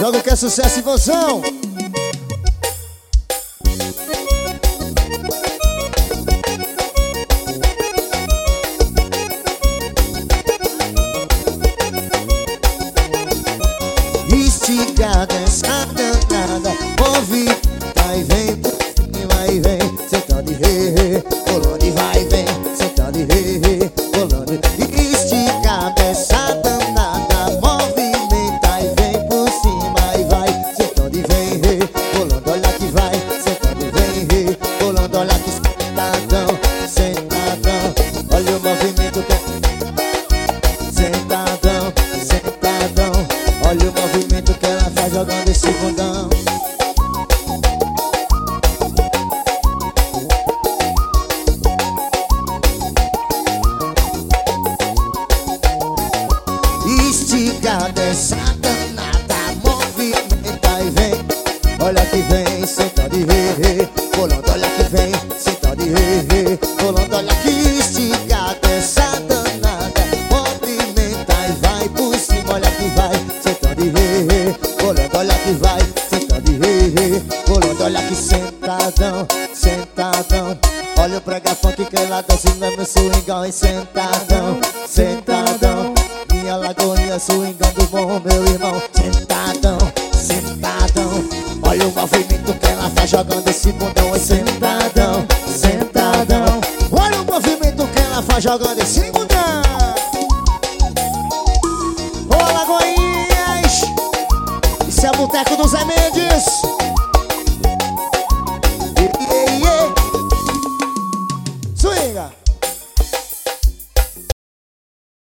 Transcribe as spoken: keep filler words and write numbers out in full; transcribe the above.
Joga que é sucesso e emoção. Esticada, essa danada, move, vai, vem, vai, vem, sentando e re, rolando e vai, vem, sentando e re, rolando. Esticada, essa danada, movimenta e vem por cima e vai, sentando e vem, re, rolando, olha que vai, sentando e vem, re, rolando, olha que sentadão, sentadão, olha o movimento que é sentadão, sentadão, olha o movimento que ela faz jogando esse bundão. Esticada, essa danada, movimenta e vem, olha que vem, sentando e re, re, rolando, olha que vem, sentando e re, re, rolando, olha que esticada, essa danada, movimenta e vai por cima, olha que vai, sentando e re, re, rolando, olha que vai, sentando e re, re, rolando, olha que sentadão, sentadão, olha o prega funk que ela dança no meu swingão e sentadão, sentadão, minha lagoinha swingando bom, meu irmão, sentadão, sentadão, olha o movimento que ela faz jogando esse bundão, é sentadão, sentadão, olha o movimento que ela faz jogando esse bundão. Ô Lagoinhas, isso é o Boteco do Zé Mendes.